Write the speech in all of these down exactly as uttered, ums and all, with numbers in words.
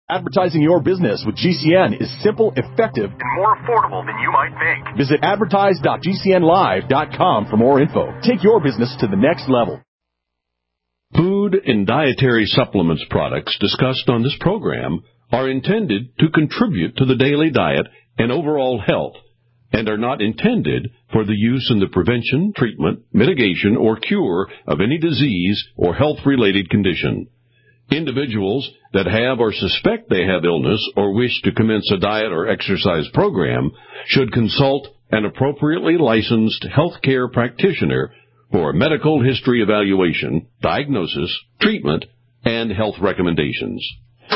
Advertising your business with G C N is simple, effective, and more affordable than you might think. Visit advertise dot g c n live dot com for more info. Take your business to the next level. Food and dietary supplements products discussed on this program are intended to contribute to the daily diet and overall health, and are not intended for the use in the prevention, treatment, mitigation, or cure of any disease or health-related condition. Individuals that have or suspect they have illness or wish to commence a diet or exercise program should consult an appropriately licensed healthcare practitioner for a medical history evaluation, diagnosis, treatment, and health recommendations.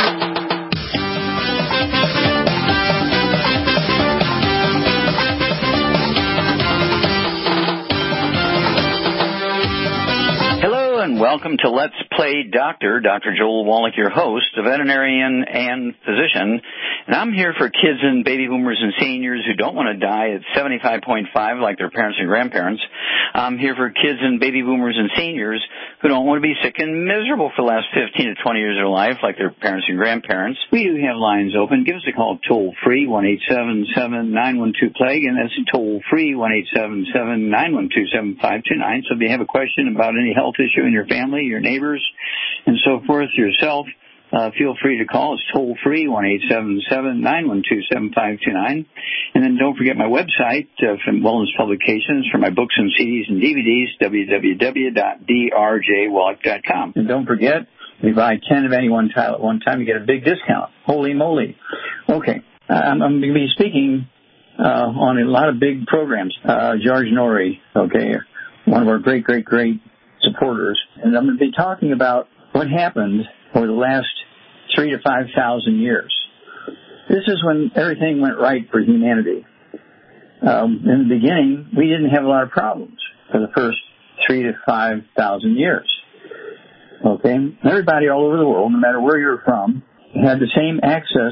Welcome to Let's Play Doctor. Doctor Joel Wallach, your host, a veterinarian and physician. And I'm here for kids and baby boomers and seniors who don't want to die at seventy-five point five like their parents and grandparents. I'm here for kids and baby boomers and seniors who don't want to be sick and miserable for the last fifteen to twenty years of their life like their parents and grandparents. We do have lines open. Give us a call toll-free, one eight seven seven, nine one two, plague, and that's toll-free, one eight seven seven, nine one two, seven five two nine. So if you have a question about any health issue in your family, your neighbors, and so forth, yourself, uh, feel free to call. It's toll-free, one eight seven seven, nine one two, seven five two nine. And then don't forget my website uh, from Wellness Publications for my books and C Ds and D V Ds, w w w dot d r j wallach dot com. And don't forget, if you buy ten of any one tile at one time, you get a big discount. Holy moly. Okay, I'm, I'm going to be speaking uh, on a lot of big programs. Uh, George Norrie, okay, one of our great, great, great supporters. And I'm going to be talking about what happened over the last three to five thousand years. This is when everything went right for humanity. Um, in the beginning, we didn't have a lot of problems for the first three to five thousand years. Okay? Everybody all over the world, no matter where you're from, had the same access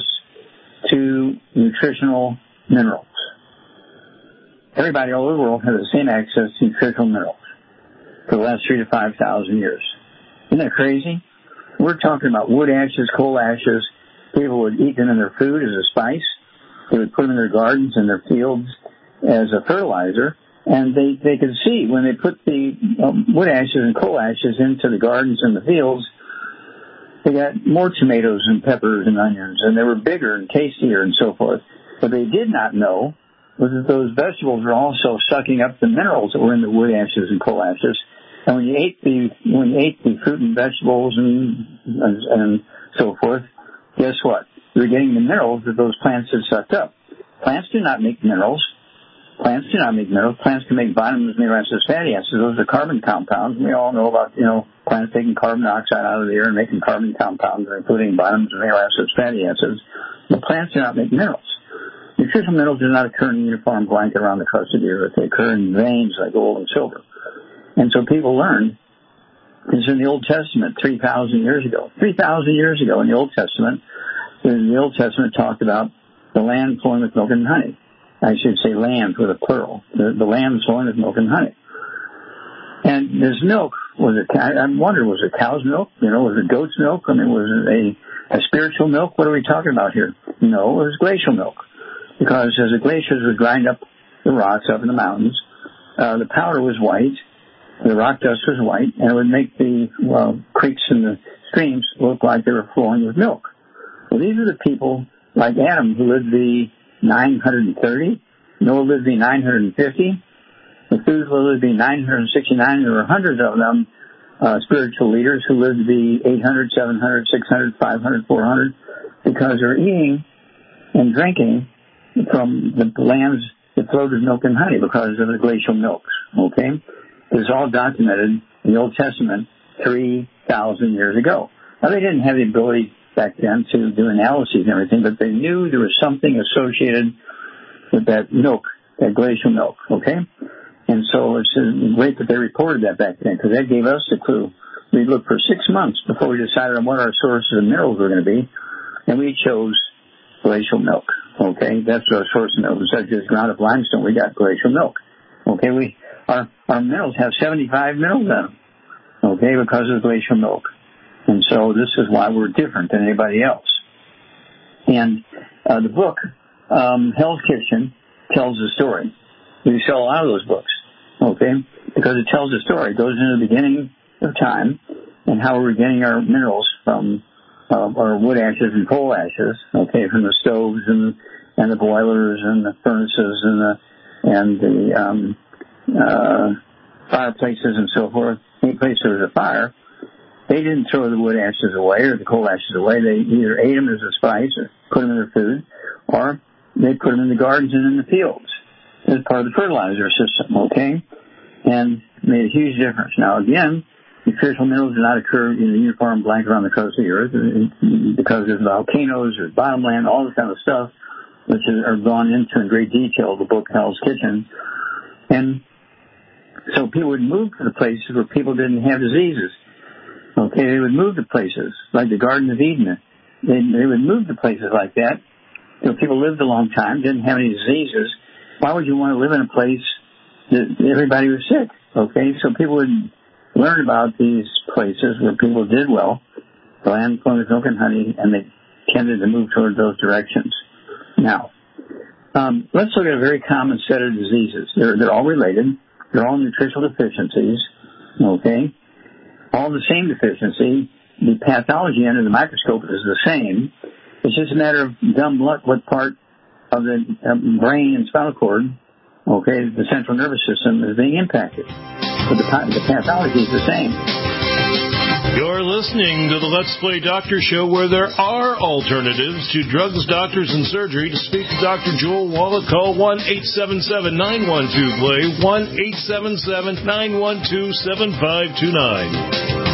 to nutritional minerals. Everybody all over the world had the same access to nutritional minerals for the last three to five thousand years. Isn't that crazy? We're talking about wood ashes, coal ashes. People would eat them in their food as a spice. They would put them in their gardens and their fields as a fertilizer. And they, they could see when they put the um, wood ashes and coal ashes into the gardens and the fields, they got more tomatoes and peppers and onions, and they were bigger and tastier and so forth. What they did not know was that those vegetables were also sucking up the minerals that were in the wood ashes and coal ashes. And when you ate the when you ate the fruit and vegetables and and, and so forth, guess what? You were getting the minerals that those plants had sucked up. Plants do not make minerals. Plants do not make minerals. Plants can make vitamins, amino acids, fatty acids. Those are carbon compounds. We all know about, you know, plants taking carbon dioxide out of the air and making carbon compounds, including vitamins, amino acids, fatty acids. But plants do not make minerals. Nutritional minerals do not occur in a uniform blanket around the crust of the earth. They occur in veins like gold and silver. And so people learned, this is in the Old Testament, three thousand years ago. three thousand years ago in the Old Testament, in the Old Testament talked about the land flowing with milk and honey. I should say land with a plural. The, the land flowing with milk and honey. And this milk, was it, I wonder, was it cow's milk? You know, was it goat's milk? I mean, was it a, a spiritual milk? What are we talking about here? No, it was glacial milk. Because as the glaciers would grind up the rocks up in the mountains, uh, the powder was white, the rock dust was white, and it would make the well, creeks and the streams look like they were flowing with milk. Well, these are the people like Adam who lived the nine hundred thirty, Noah lived the nine hundred fifty, Methuselah lived the nine hundred sixty-nine, and there were hundreds of them, uh, spiritual leaders who lived the eight hundred, seven hundred, six hundred, five hundred, four hundred, because they're eating and drinking from the lands that flowed with milk and honey because of the glacial milks, okay? It was all documented in the Old Testament three thousand years ago. Now, they didn't have the ability back then to do analyses and everything, but they knew there was something associated with that milk, that glacial milk, okay? And so it's great that they reported that back then, because that gave us the clue. We looked for six months before we decided on what our sources of minerals were going to be, and we chose glacial milk, okay? That's our source of minerals. Instead of just ground up limestone, we got glacial milk, okay? We our, our minerals have seventy-five minerals in them, okay, because of glacial milk. And so this is why we're different than anybody else. And uh, the book, um, Hell's Kitchen, tells the story. We sell a lot of those books, okay, because it tells the story. It goes into the beginning of time and how we're getting our minerals from uh, our wood ashes and coal ashes, okay, from the stoves and and the boilers and the furnaces and the and the um, uh, fireplaces and so forth. Any place there was a fire, they didn't throw the wood ashes away or the coal ashes away. They either ate them as a spice or put them in their food, or they put them in the gardens and in the fields as part of the fertilizer system, okay? And made a huge difference. Now, again, nutritional minerals do not occur in a uniform blanket on the coast of the earth because there's volcanoes, there's bottomland, all this kind of stuff, which are gone into in great detail, the book Hell's Kitchen. And so people would move to the places where people didn't have diseases. Okay, they would move to places like the Garden of Eden. They, they would move to places like that. You know, people lived a long time, didn't have any diseases. Why would you want to live in a place that everybody was sick? Okay, so people would learn about these places where people did well, the land flowing with milk and honey, and they tended to move toward those directions. Now, um, let's look at a very common set of diseases. They're, they're all related. They're all nutritional deficiencies, okay? All the same deficiency. The pathology under the microscope is the same. It's just a matter of dumb luck what part of the um, brain and spinal cord, okay, the central nervous system is being impacted. But the, the pathology is the same. You're listening to the Let's Play Doctor Show, where there are alternatives to drugs, doctors, and surgery. To speak to Doctor Joel Wallach, call one eight seven seven, nine one two, play, one eight seven seven, nine one two, seven five two nine.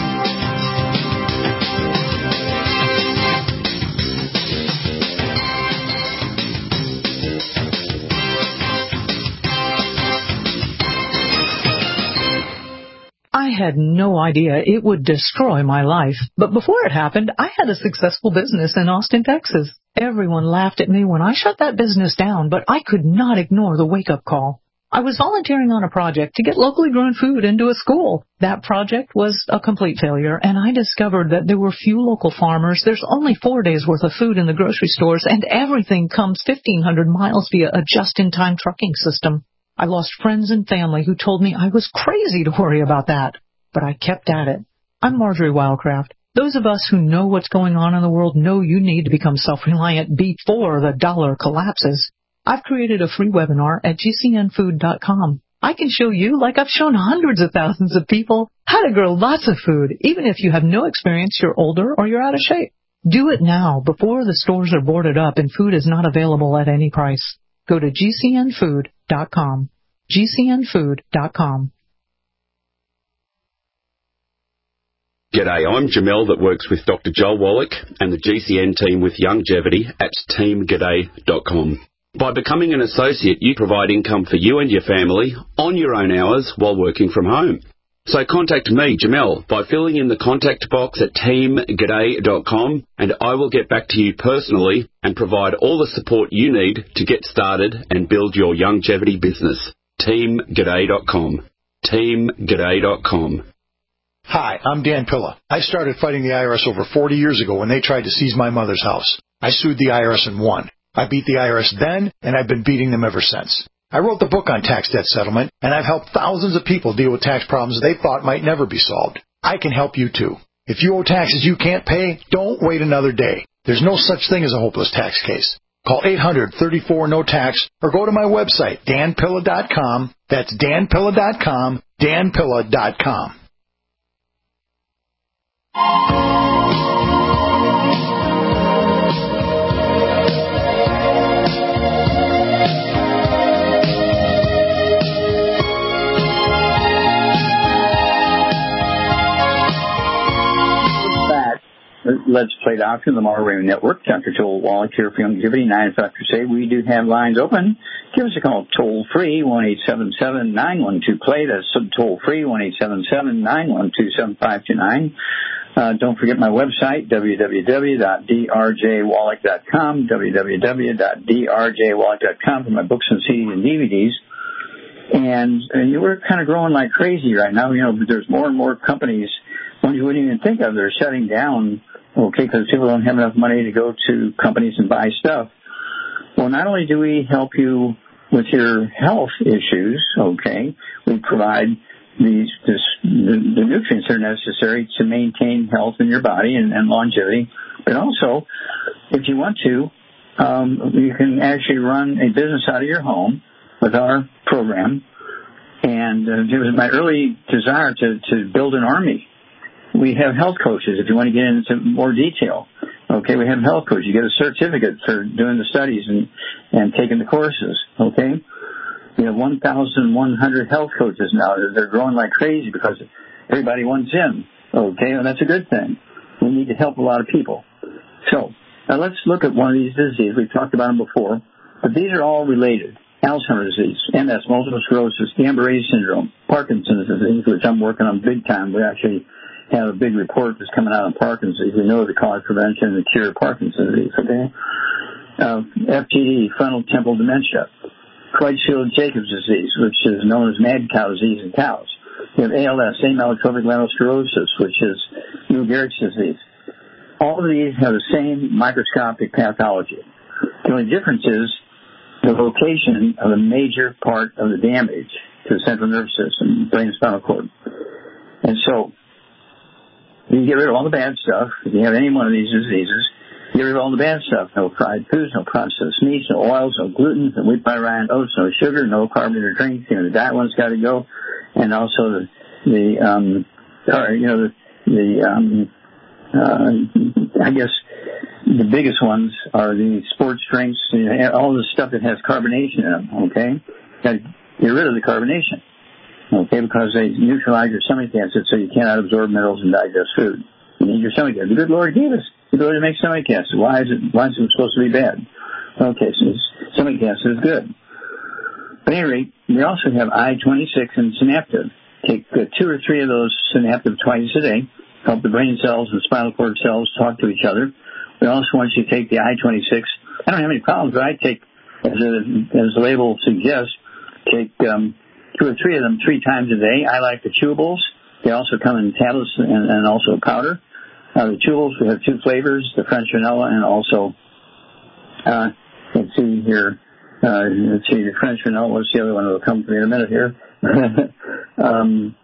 I had no idea it would destroy my life, but before it happened, I had a successful business in Austin, Texas. Everyone laughed at me when I shut that business down, but I could not ignore the wake-up call. I was volunteering on a project to get locally grown food into a school. That project was a complete failure, and I discovered that there were few local farmers. There's only four days' worth of food in the grocery stores, and everything comes fifteen hundred miles via a just-in-time trucking system. I lost friends and family who told me I was crazy to worry about that, but I kept at it. I'm Marjorie Wildcraft. Those of us who know what's going on in the world know you need to become self-reliant before the dollar collapses. I've created a free webinar at G C N food dot com. I can show you, like I've shown hundreds of thousands of people, how to grow lots of food, even if you have no experience, you're older, or you're out of shape. Do it now before the stores are boarded up and food is not available at any price. Go to G C N food dot com. G C N food dot com. G'day, I'm Jamel that works with Doctor Joel Wallach and the G C N team with Longevity at team g'day dot com. By becoming an associate, you provide income for you and your family on your own hours while working from home. So contact me, Jamel, by filling in the contact box at team g'day dot com, and I will get back to you personally and provide all the support you need to get started and build your longevity business. team g'day dot com. team g'day dot com. Hi, I'm Dan Pilla. I started fighting the I R S over forty years ago when they tried to seize my mother's house. I sued the I R S and won. I beat the I R S then, and I've been beating them ever since. I wrote the book on tax debt settlement, and I've helped thousands of people deal with tax problems they thought might never be solved. I can help you too. If you owe taxes you can't pay, don't wait another day. There's no such thing as a hopeless tax case. Call eight hundred, thirty-four, no tax or go to my website, dan pilla dot com. That's dan pilla dot com, dan pilla dot com. Let's Play Doctor, the Marvel Radio Network. Doctor Joel Wallach here for Longevity, nine o'clock crusade. We do have lines open. Give us a call toll free, one eight seven seven, nine one two, play. That's toll free, one eight seven seven, nine one two, seven five two nine. Uh, don't forget my website, w w w dot d r j wallach dot com, w w w dot d r j wallach dot com for my books and C Ds and D V Ds. And, and we're kind of growing like crazy right now. You know, there's more and more companies, ones you wouldn't even think of, they're shutting down okay, because people don't have enough money to go to companies and buy stuff. Well, not only do we help you with your health issues, okay, we provide these this, the, the nutrients that are necessary to maintain health in your body and, and longevity, but also, if you want to, um, you can actually run a business out of your home with our program. And uh, it was my early desire to, to build an army. We have health coaches, if you want to get into more detail. Okay, we have health coaches. You get a certificate for doing the studies and, and taking the courses. Okay, we have one thousand one hundred health coaches now. They're growing like crazy because everybody wants in. Okay, and that's a good thing. We need to help a lot of people. So now let's look at one of these diseases. We've talked about them before, but these are all related. Alzheimer's disease, M S, multiple sclerosis, Guillain-Barré syndrome, Parkinson's disease, which I'm working on big time. We actually have a big report that's coming out on Parkinson's disease. We know the cause, prevention, and the cure of Parkinson's disease, okay? Uh, F T D, frontal temporal dementia, Creutzfeldt-Jacobs disease, which is known as mad cow disease in cows. We have A L S, amyotrophic lateral sclerosis, which is Lou Gehrig's disease. All of these have the same microscopic pathology. The only difference is the location of a major part of the damage to the central nervous system, brain and spinal cord. And so, you get rid of all the bad stuff. If you have any one of these diseases, you get rid of all the bad stuff. No fried foods, no processed meats, no oils, no gluten, no wheat, by rye, oats, no sugar, no carbonated drinks. You know, the diet one's got to go. And also the, the um, or, you know, the, the um, uh, I guess, the biggest ones are the sports drinks, all the stuff that has carbonation in them, okay? Got to get rid of the carbonation, okay, because they neutralize your stomach acid so you cannot absorb minerals and digest food. You need your stomach acid. The good Lord gave us the ability to make stomach acid. Why is it, why is it supposed to be bad? Okay, so stomach acid is good. But at any rate, we also have I twenty-six and Synaptive. Take uh, two or three of those Synaptive twice a day, help the brain cells and spinal cord cells talk to each other. We also want you to take the I twenty-six. I don't have any problems, but I take, as, a, as the label suggests, take um, two or three of them three times a day. I like the chewables. They also come in tablets and, and also powder. Uh, the chewables, we have two flavors, the French vanilla and also, uh, let's see here, uh, let's see, the French vanilla, what's the other one? It'll come to me in a minute here. um,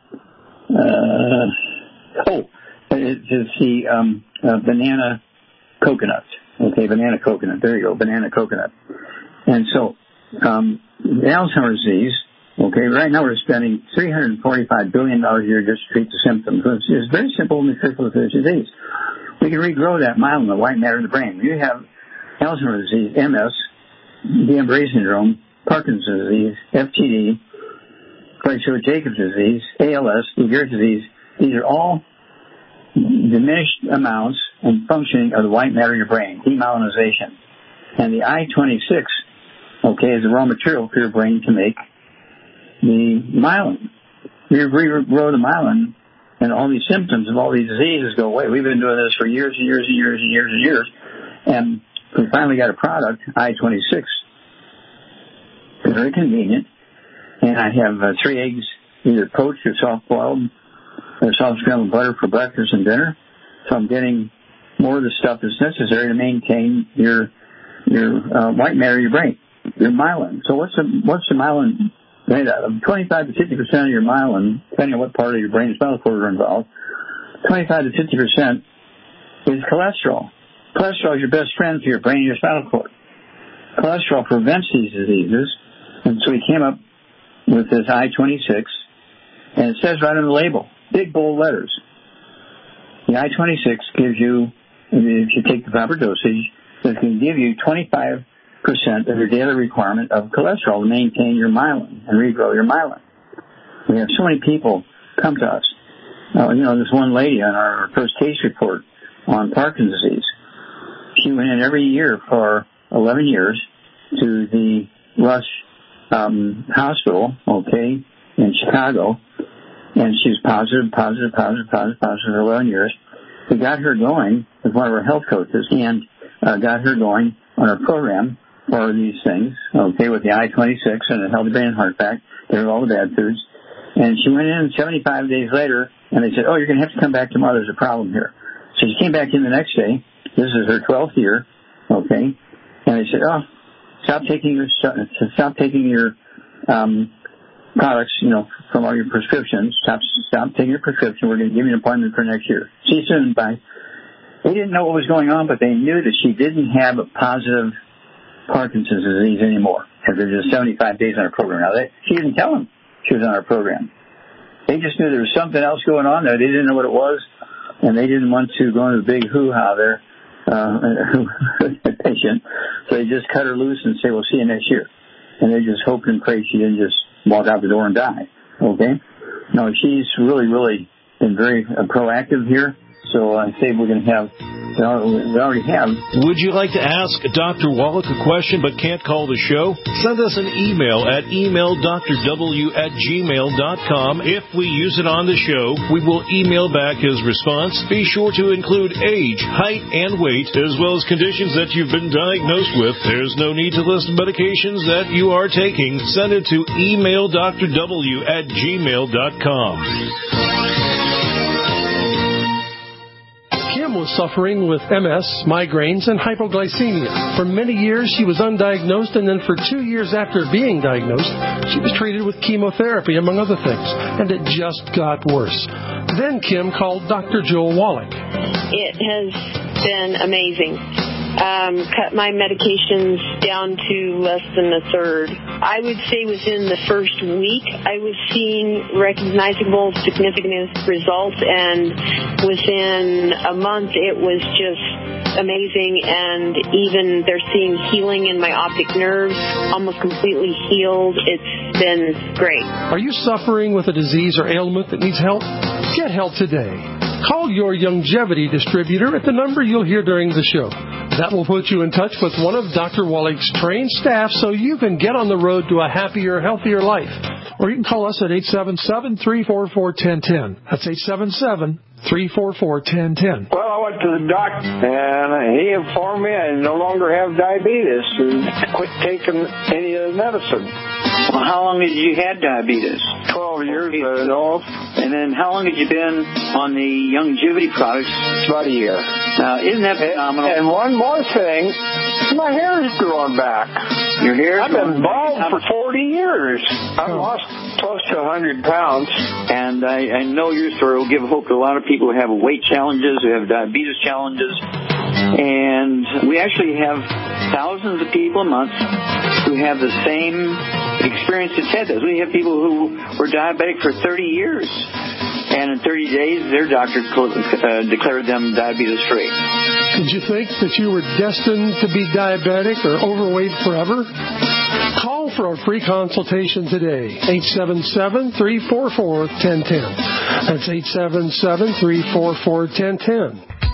uh, oh, it's the um, uh, banana coconut. Okay, banana coconut. There you go, banana coconut. And so, um, Alzheimer's disease, okay, right now we're spending three hundred forty-five billion dollars a year just to treat the symptoms. It's, it's very simple nutritional disease. We can regrow that myelin, the white matter in the brain. You have Alzheimer's disease, M S, Guillain-Barré syndrome, Parkinson's disease, F T D, Creutzfeldt-Jacobs disease, A L S, Lou Gehrig's disease. These are all diminished amounts and functioning of the white matter in your brain, demyelinization. And the I twenty-six, okay, is the raw material for your brain to make the myelin. You regrow the myelin, and all these symptoms of all these diseases go away. We've been doing this for years and years and years and years and years. And we finally got a product, I twenty-six. It's very convenient. And I have uh, three eggs, either poached or soft-boiled, or soft scrambled butter for breakfast and dinner. So I'm getting more of the stuff that's necessary to maintain your your uh, white matter of your brain, your myelin. So what's the what's the myelin made out of? twenty-five to fifty percent of your myelin, depending on what part of your brain and spinal cord are involved, twenty-five to fifty percent is cholesterol. Cholesterol is your best friend for your brain and your spinal cord. Cholesterol prevents these diseases, and so we came up with this I twenty-six, and it says right on the label, big bold letters. The I twenty-six gives you, if you take the proper dosage, it can give you twenty-five percent of your daily requirement of cholesterol to maintain your myelin and regrow your myelin. We have so many people come to us. Uh, you know, this one lady on our first case report on Parkinson's disease, she went in every year for eleven years to the Rush um, Hospital, okay, in Chicago, and she was positive, positive, positive, positive, positive for eleven years. We got her going with one of our health coaches and uh, got her going on our program for these things, okay, with the I twenty-six and the Healthy Brain and Heart Pack, get rid of all the bad foods. And she went in seventy-five days later, and they said, oh, you're going to have to come back tomorrow. There's a problem here. So she came back in the next day. This is her twelfth year, okay? And they said, oh, stop taking your stop taking your um, products, you know, from all your prescriptions. Stop stop taking your prescription. We're going to give you an appointment for next year. She said, bye. They didn't know what was going on, but they knew that she didn't have a positive Parkinson's disease anymore after just seventy-five days on her program. Now, they, she didn't tell them she was on her program. They just knew there was something else going on there. They didn't know what it was, and they didn't want to go into the big hoo-ha there, uh, the patient. So they just cut her loose and say, we'll see you next year. And they just hoped and prayed she didn't just walk out the door and die. Okay? No, she's really, really been very uh, proactive here. So I say we're going to have, we already have. Would you like to ask Doctor Wallach a question but can't call the show? Send us an email at email d r w at gmail dot com. If we use it on the show, we will email back his response. Be sure to include age, height, and weight, as well as conditions that you've been diagnosed with. There's no need to list medications that you are taking. Send it to email d r w at gmail dot com. Kim was suffering with M S, migraines, and hypoglycemia. For many years, she was undiagnosed, and then for two years after being diagnosed, she was treated with chemotherapy, among other things, and it just got worse. Then Kim called Doctor Joel Wallach. It has been amazing. Um, cut my medications down to less than a third. I would say within the first week, I was seeing recognizable, significant results, and within a month, it was just amazing. And even they're seeing healing in my optic nerves, almost completely healed. It's been great. Are you suffering with a disease or ailment that needs help? Get help today. Call your Youngevity distributor at the number you'll hear during the show. That will put you in touch with one of Doctor Wallach's trained staff so you can get on the road to a happier, healthier life. Or you can call us at eight seven seven, three four four, one zero one zero. That's eight seven seven, three four four, one zero one zero. Well, I went to the doctor, and he informed me I no longer have diabetes and quit taking any of the medicine. Well, how long did you had diabetes? Twelve years, I know. And then how long had you been on the Youngevity products? About a year. Now, isn't that phenomenal? And one more thing, my hair is growing back. Your hair? I've been bald for forty years. I've lost close to one hundred pounds. And I, I know your story will give hope to a lot of people who have weight challenges, who have diabetes challenges. And we actually have thousands of people a month who have the same experience that Ted does. We have people who were diabetic for thirty years. And in thirty days, their doctor uh, declared them diabetes-free. Did you think that you were destined to be diabetic or overweight forever? Call for a free consultation today. eight seven seven, three four four, one zero one zero. That's eight seven seven, three four four, one zero one zero.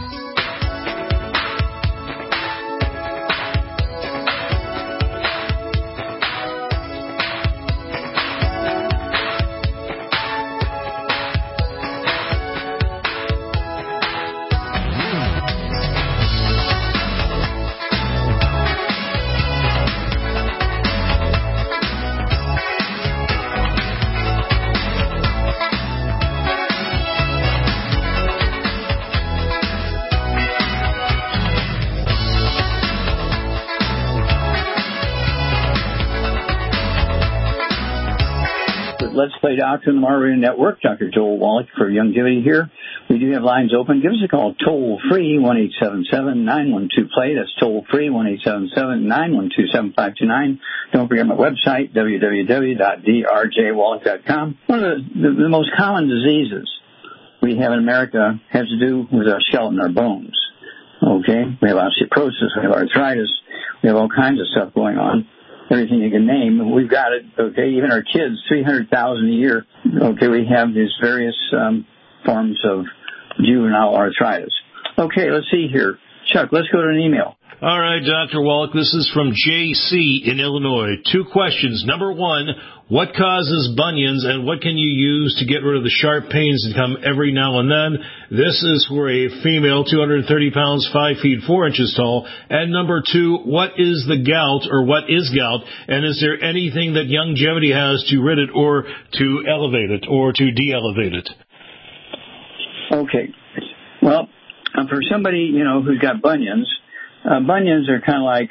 Let's Play Doctor on the Mar Radio Network. Doctor Joel Wallach for Youngevity here. We do have lines open. Give us a call toll free, one eight seven seven, nine one two, play. That's toll free, one eight seven seven, nine one two, seven five two nine. Don't forget my website, w w w dot d r j wallach dot com. One of the, the, the most common diseases we have in America has to do with our skeleton, our bones. Okay? We have osteoporosis, we have arthritis, we have all kinds of stuff going on. Everything you can name, we've got it, okay? Even our kids, three hundred thousand a year, okay, we have these various um, forms of juvenile arthritis. Okay, let's see here. Chuck, let's go to an email. All right, Doctor Wallach, this is from J C in Illinois. Two questions. Number one, what causes bunions, and what can you use to get rid of the sharp pains that come every now and then? This is for a female, two hundred thirty pounds, five feet, four inches tall. And number two, what is the gout, or what is gout, and is there anything that Youngevity has to rid it, or to elevate it, or to de-elevate it? Okay. Well, uh, for somebody, you know, who's got bunions, uh, bunions are kind of like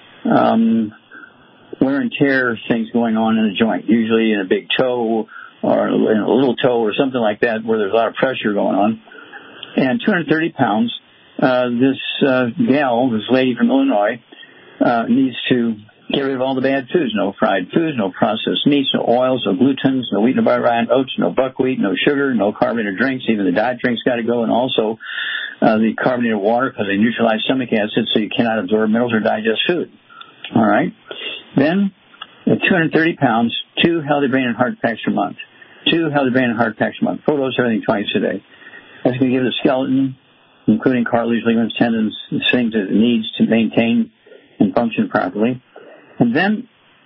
um, wear and tear things going on in a joint, usually in a big toe or in a little toe or something like that where there's a lot of pressure going on. And two hundred thirty pounds, uh, this uh, gal, this lady from Illinois, uh, needs to get rid of all the bad foods. No fried foods, no processed meats, no oils, no glutens, no wheat, no butter, rye, oats, no buckwheat, no sugar, no carbonated drinks. Even the diet drinks got to go, and also uh, the carbonated water because they neutralize stomach acid so you cannot absorb minerals or digest food. All right? Then, at two hundred thirty pounds, two healthy brain and heart packs per month. Two healthy brain and heart packs per month. Full dose everything twice a day. That's going to give the skeleton, including cartilage, ligaments, tendons, things that it needs to maintain and function properly. And then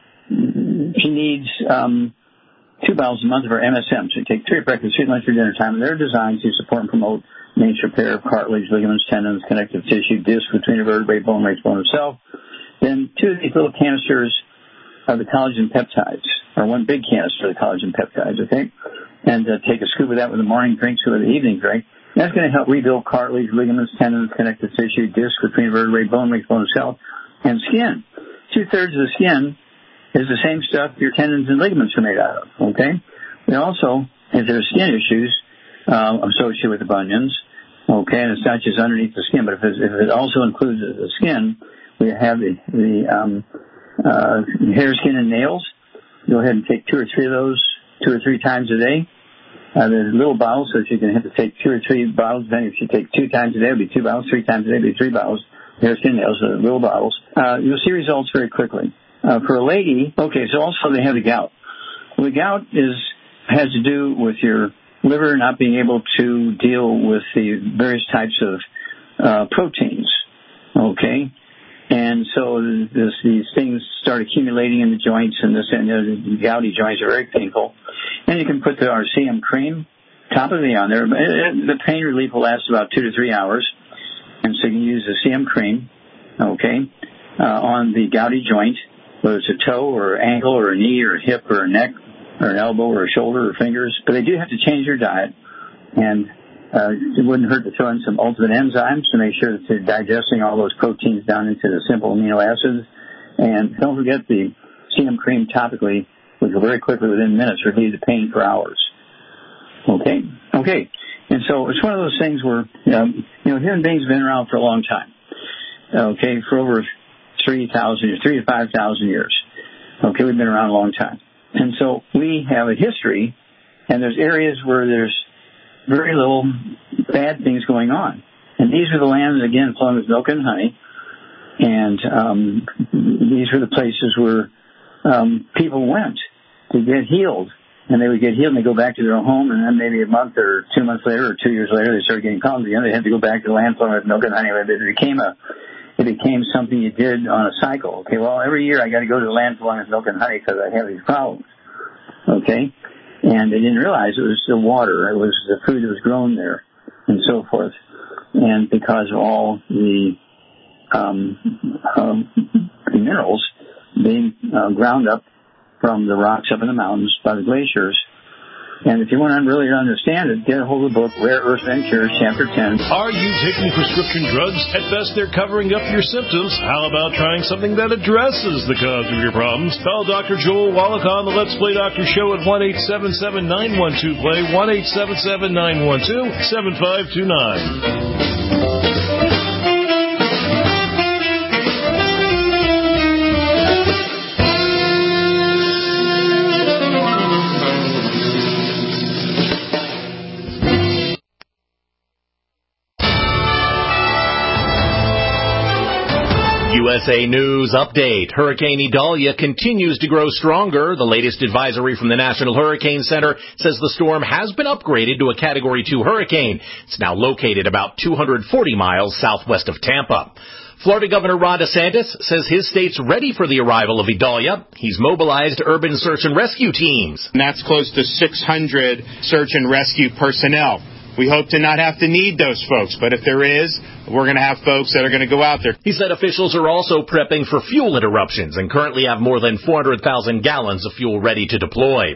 she needs um, two bottles a month of our M S M. So you take three at breakfast, three at lunch, or dinner time. And they're designed to support and promote nature repair of cartilage, ligaments, tendons, connective tissue, disc between the vertebrae, bone, race, bone itself. Then two of these little canisters of the collagen peptides, or one big canister of the collagen peptides, okay? And uh, take a scoop of that with a morning drink, so with an evening drink. And that's going to help rebuild cartilage, ligaments, tendons, connective tissue, disc between vertebrae, bone, race, bone itself, and skin. Two-thirds of the skin is the same stuff your tendons and ligaments are made out of, okay? And also, if there are skin issues uh, associated with the bunions, okay, and it's not just underneath the skin, but if, if it also includes the skin, we have the, the um, uh, hair, skin, and nails. Go ahead and take two or three of those two or three times a day. Uh, there's little bottles, so you can have to take two or three bottles. Then if you take two times a day, it would be two bottles. Three times a day, it would be three bottles. Hair, skin, nails, uh, little bottles. Uh, you'll see results very quickly. Uh, for a lady, okay, so also they have the gout. Well, the gout is has to do with your liver not being able to deal with the various types of uh, proteins, okay? And so this, these things start accumulating in the joints, and this and the gouty joints are very painful. And you can put the R C M cream topically on there. The pain relief will last about two to three hours, and so you can use the C M cream, okay, uh, on the gouty joint, whether it's a toe or ankle or a knee or a hip or a neck or an elbow or a shoulder or fingers. But they do have to change your diet, and Uh, it wouldn't hurt to throw in some ultimate enzymes to make sure that they're digesting all those proteins down into the simple amino acids. And don't forget the C M cream topically, which will very quickly, within minutes, relieve the pain for hours. Okay? Okay. And so it's one of those things where, um, you know, human beings have been around for a long time. Okay? For over three thousand years, three to five thousand years. Okay? We've been around a long time. And so we have a history, and there's areas where there's very little bad things going on. And these are the lands, again, flowing with milk and honey. And um, these were the places where um, people went to get healed. And they would get healed and they go back to their home, and then maybe a month or two months later or two years later, they started getting problems again. They had to go back to the land flowing with milk and honey. It became a, it became something you did on a cycle. Okay, well, every year I got to go to the land flowing with milk and honey because I have these problems. Okay? And they didn't realize it was the water, it was the food that was grown there, and so forth. And because of all the um, um, minerals being uh, ground up from the rocks up in the mountains by the glaciers. And if you want to really understand it, get a hold of the book, Rare Earths and Cures, Chapter ten. Are you taking prescription drugs? At best, they're covering up your symptoms. How about trying something that addresses the cause of your problems? Call Doctor Joel Wallach on the Let's Play Doctor Show at one eight seven seven, nine one two, play, one eight seven seven, nine one two, seven five two nine. U S A News Update. Hurricane Idalia continues to grow stronger. The latest advisory from the National Hurricane Center says the storm has been upgraded to a Category two hurricane. It's now located about two hundred forty miles southwest of Tampa. Florida Governor Ron DeSantis says his state's ready for the arrival of Idalia. He's mobilized urban search and rescue teams. And that's close to six hundred search and rescue personnel. We hope to not have to need those folks, but if there is, we're going to have folks that are going to go out there. He said officials are also prepping for fuel interruptions and currently have more than four hundred thousand gallons of fuel ready to deploy.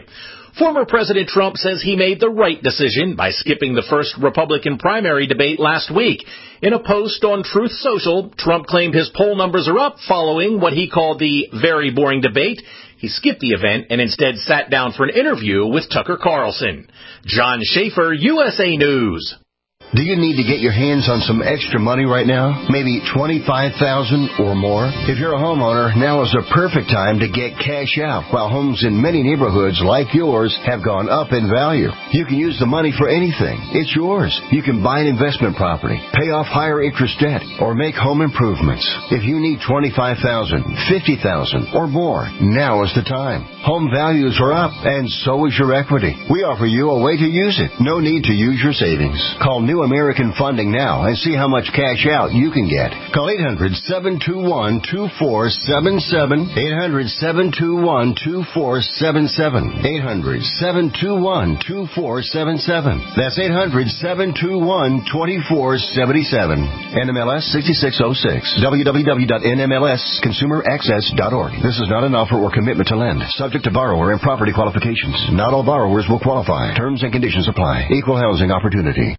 Former President Trump says he made the right decision by skipping the first Republican primary debate last week. In a post on Truth Social, Trump claimed his poll numbers are up following what he called the very boring debate. He skipped the event and instead sat down for an interview with Tucker Carlson. John Schaefer, U S A News. Do you need to get your hands on some extra money right now? Maybe twenty-five thousand dollars or more? If you're a homeowner, now is the perfect time to get cash out. While homes in many neighborhoods like yours have gone up in value, you can use the money for anything. It's yours. You can buy an investment property, pay off higher interest debt, or make home improvements. If you need twenty-five thousand dollars, fifty thousand dollars, or more, now is the time. Home values are up, and so is your equity. We offer you a way to use it. No need to use your savings. Call New American Funding now and see how much cash out you can get. Call eight hundred, seven two one, two four seven seven, eight hundred, seven two one, two four seven seven, eight hundred, seven two one, two four seven seven. That's eight hundred, seven two one, two four seven seven. N M L S sixty-six oh six. w w w dot n m l s consumer access dot org. This is not an offer or commitment to lend. Subject to borrower and property qualifications. Not all borrowers will qualify. Terms and conditions apply. Equal housing opportunity.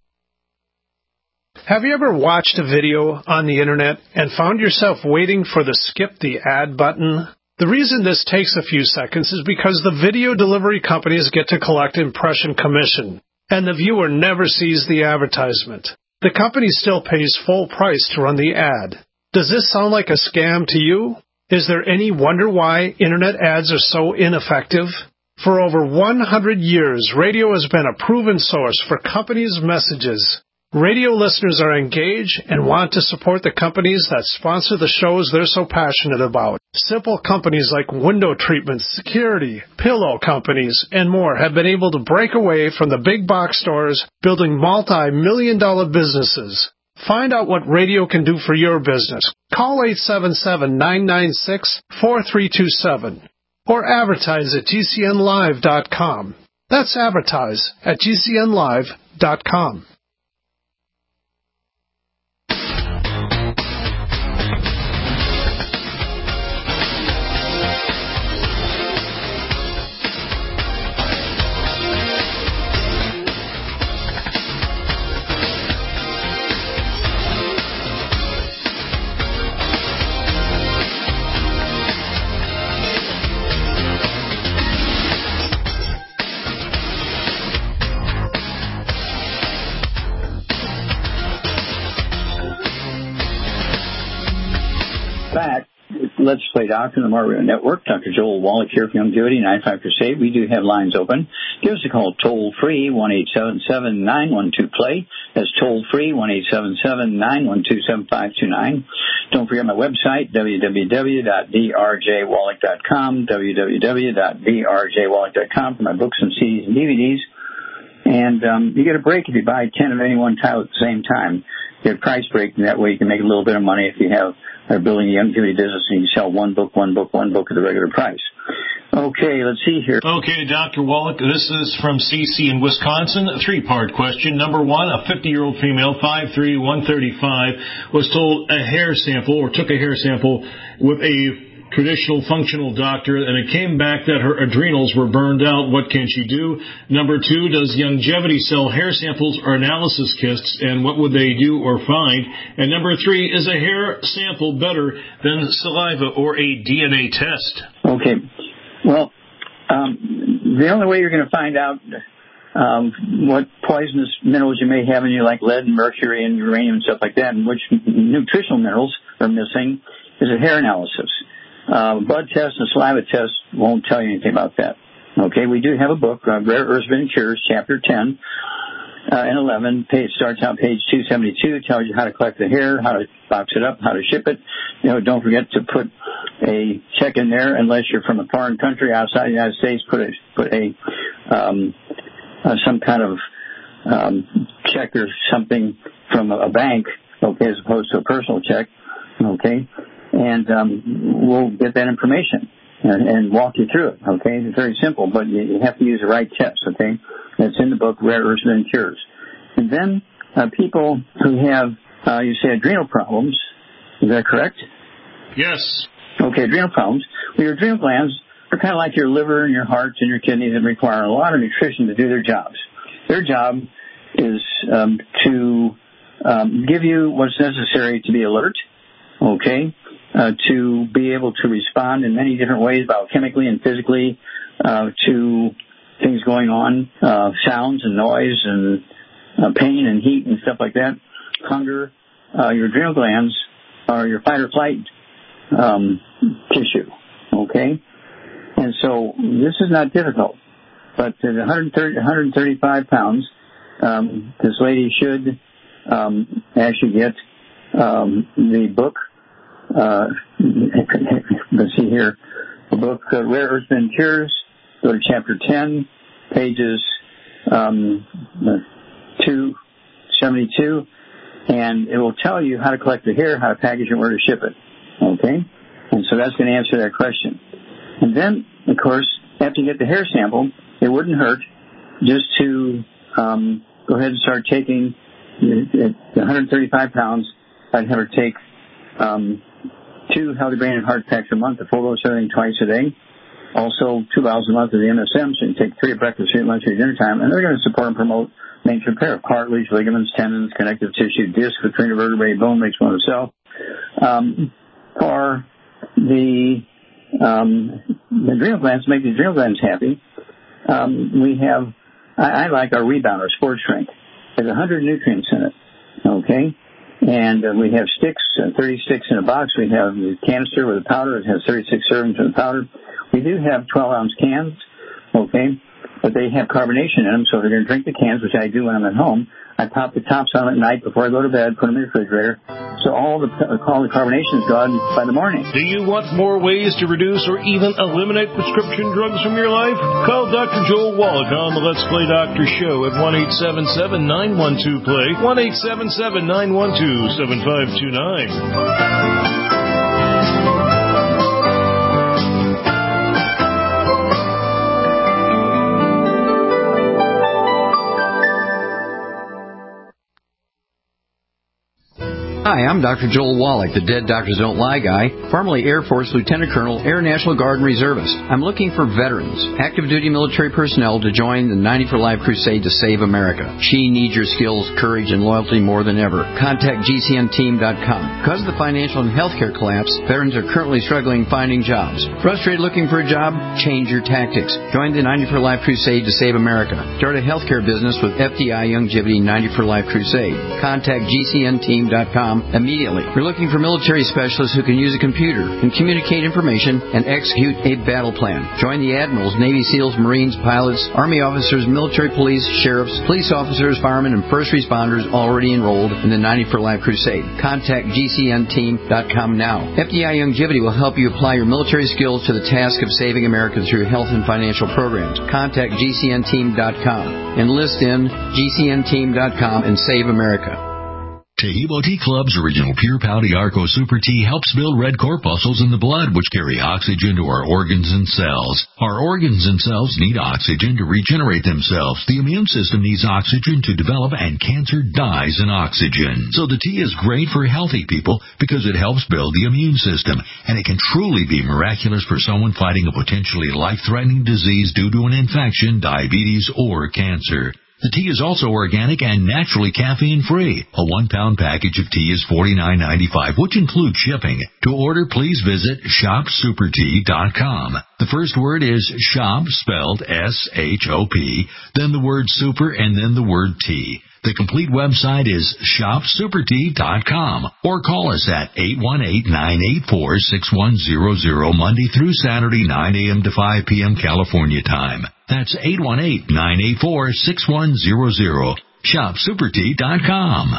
Have you ever watched a video on the internet and found yourself waiting for the skip the ad button? The reason this takes a few seconds is because the video delivery companies get to collect impression commission, and the viewer never sees the advertisement. The company still pays full price to run the ad. Does this sound like a scam to you? Is there any wonder why internet ads are so ineffective? For over one hundred years, radio has been a proven source for companies' messages. Radio listeners are engaged and want to support the companies that sponsor the shows they're so passionate about. Simple companies like window treatments, security, pillow companies, and more have been able to break away from the big box stores, building multi-million dollar businesses. Find out what radio can do for your business. Call eight seven seven, nine nine six, four three two seven or advertise at G C N live dot com. That's advertise at G C N live dot com. Back, Let's Play Doctor on the Mark Radio Network. Doctor Joel Wallach here from Youngevity, ninety-five Crusade. We do have lines open. Give us a call toll-free, one eight seven seven, nine one two, play. That's toll-free, one eight seven seven, nine one two, seven five two nine. Don't forget my website, w w w dot d r j wallach dot com, w w w dot d r j wallach dot com for my books and C Ds and D V Ds. And um, you get a break if you buy ten of any one title at the same time. You get a price break, and that way you can make a little bit of money if you have are building a Youngevity business and you sell one book, one book, one book at the regular price. Okay, let's see here. Okay, Doctor Wallach, this is from C C in Wisconsin. A three-part question. Number one, a fifty-year-old female, five three, one thirty-five, was told a hair sample or took a hair sample with a traditional functional doctor, and it came back that her adrenals were burned out. What can she do? Number two, does Youngevity sell hair samples or analysis kits, and what would they do or find? And number three, is a hair sample better than saliva or a D N A test? Okay. Well, um, the only way you're going to find out um, what poisonous minerals you may have in you, like lead and mercury and uranium and stuff like that, and which nutritional minerals are missing, is a hair analysis. Uh, blood tests and saliva tests won't tell you anything about that. Okay, we do have a book, uh, Rare Earths and Cures, Chapter ten uh, and eleven. Page starts on page two seventy-two, tells you how to collect the hair, how to box it up, how to ship it. You know, don't forget to put a check in there, unless you're from a foreign country outside the United States. Put a put a um, uh, some kind of um, check or something from a, a bank, okay, as opposed to a personal check, okay. And um, we'll get that information and, and walk you through it, okay? It's very simple, but you, you have to use the right test, okay? That's in the book, Rare Earths and Cures. And then uh, people who have, uh, you say, adrenal problems, is that correct? Yes. Okay, adrenal problems. Well, your adrenal glands are kind of like your liver and your heart and your kidneys that require a lot of nutrition to do their jobs. Their job is um, to um, give you what's necessary to be alert, okay, uh, to be able to respond in many different ways, biochemically and physically, uh, to things going on, uh, sounds and noise and uh, pain and heat and stuff like that, hunger. Uh, your adrenal glands are your fight or flight um, tissue, okay? And so this is not difficult. But at one hundred thirty, one hundred thirty-five pounds, um, this lady should um, actually get um, the book. Uh, let's see here, the book uh, Rare Earth Men Cures. Go to chapter ten, pages um, two seventy-two, and it will tell you how to collect the hair, how to package it, where to ship it. Okay, and so that's going to answer that question. And then, of course, after you get the hair sample, it wouldn't hurt just to um, go ahead and start taking at one hundred thirty-five pounds. I'd have her take um, two Healthy Brain and Heart Packs a month, a full dose of everything twice a day. Also, two bottles a month of the M S M, so you can take three at breakfast, three at lunch, three at dinner time. And they're going to support and promote maintenance repair of cartilage, ligaments, tendons, connective tissue, disc, between vertebrae, bone makes one itself. Um, for the, um, the adrenal glands, to make the adrenal glands happy, um, we have, I, I like our Rebounder, Sports Drink. There's one hundred nutrients in it, okay? And uh, we have sticks, uh, thirty sticks in a box. We have the canister with the powder. It has thirty-six servings of the powder. We do have twelve-ounce cans, okay, but they have carbonation in them, so if you're going to drink the cans, which I do when I'm at home, I pop the tops on them at night before I go to bed, put them in the refrigerator, so all the all the carbonation is gone by the morning. Do you want more ways to reduce or even eliminate prescription drugs from your life? Call Doctor Joel Wallach on the Let's Play Doctor Show at one eight seven seven, nine one two, play, one eight seven seven, nine one two, seven five two nine. Hi, I'm Doctor Joel Wallach, the Dead Doctors Don't Lie guy, formerly Air Force Lieutenant Colonel, Air National Guard and Reservist. I'm looking for veterans, active duty military personnel to join the ninety for Life crusade to save America. She needs your skills, courage, and loyalty more than ever. Contact G C N team dot com. Because of the financial and healthcare collapse, veterans are currently struggling finding jobs. Frustrated looking for a job? Change your tactics. Join the ninety for Life crusade to save America. Start a healthcare business with F D I Youngevity ninety for Life crusade. Contact G C N team dot com immediately. We're looking for military specialists who can use a computer and communicate information and execute a battle plan. Join the admirals, Navy SEALs, Marines, pilots, Army officers, military police, sheriffs, police officers, firemen, and first responders already enrolled in the ninety for Life crusade. Contact G C N team dot com now. F D I Youngevity will help you apply your military skills to the task of saving America through health and financial programs. Contact G C N team dot com. Enlist in G C N team dot com and save America. Taheebo Tea Club's original Pure Pouty Arco Super Tea helps build red corpuscles in the blood, which carry oxygen to our organs and cells. Our organs and cells need oxygen to regenerate themselves. The immune system needs oxygen to develop, and cancer dies in oxygen. So the tea is great for healthy people because it helps build the immune system, and it can truly be miraculous for someone fighting a potentially life-threatening disease due to an infection, diabetes, or cancer. The tea is also organic and naturally caffeine-free. A one-pound package of tea is forty-nine ninety-five, which includes shipping. To order, please visit shop super tea dot com. The first word is shop, spelled S H O P, then the word super, and then the word tea. The complete website is shop super tea dot com, or call us at eight one eight, nine eight four, six one zero zero Monday through Saturday, nine a.m. to five p.m. California time. That's eight one eight, nine eight four, six one zero zero. shop super tea dot com.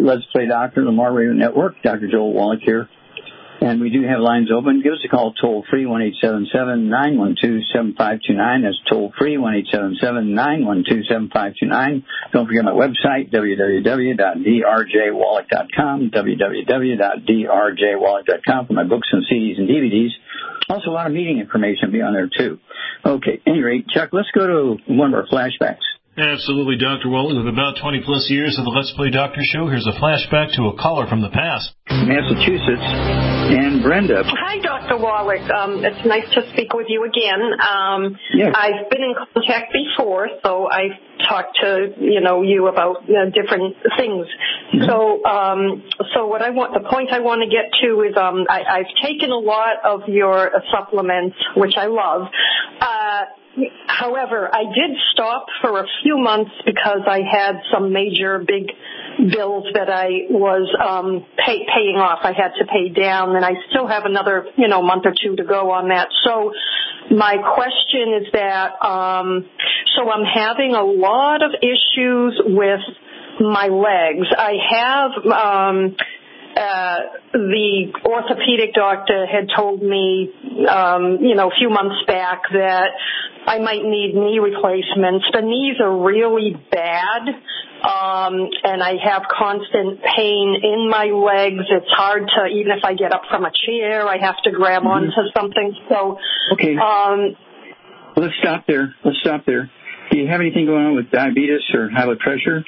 Let's Play Doctor, the Lamar Radio Network. Doctor Joel Wallach here. And we do have lines open. Give us a call toll-free, one eight seven seven, nine one two, seven five two nine. That's toll-free, one eight seven seven, nine one two, seven five two nine. Don't forget my website, w w w dot d r j wallach dot com, w w w dot d r j wallach dot com for my books and C Ds and D V Ds. Also, a lot of meeting information will be on there, too. Okay, at any rate, Chuck, let's go to one of our flashbacks. Absolutely, Doctor Wallach. With about twenty-plus years of the Let's Play Doctor Show, here's a flashback to a caller from the past. Massachusetts, and Brenda. Hi, Doctor Wallach. Um, it's nice to speak with you again. Um, yes. I've been in contact before, so I've talked to, you know, you about uh, different things. Mm-hmm. So, um, so what I want, the point I want to get to is, um, I, I've taken a lot of your uh, supplements, which I love. Uh, However, I did stop for a few months because I had some major big bills that I was um, pay, paying off. I had to pay down, and I still have another, you know, month or two to go on that. So my question is that, um, so I'm having a lot of issues with my legs. I have... Um, Uh, the orthopedic doctor had told me, um, you know, a few months back that I might need knee replacements. The knees are really bad, um, and I have constant pain in my legs. It's hard to, even if I get up from a chair, I have to grab Mm-hmm. onto something. So, okay. Um, Let's stop there. Let's stop there. Do you have anything going on with diabetes or high blood pressure?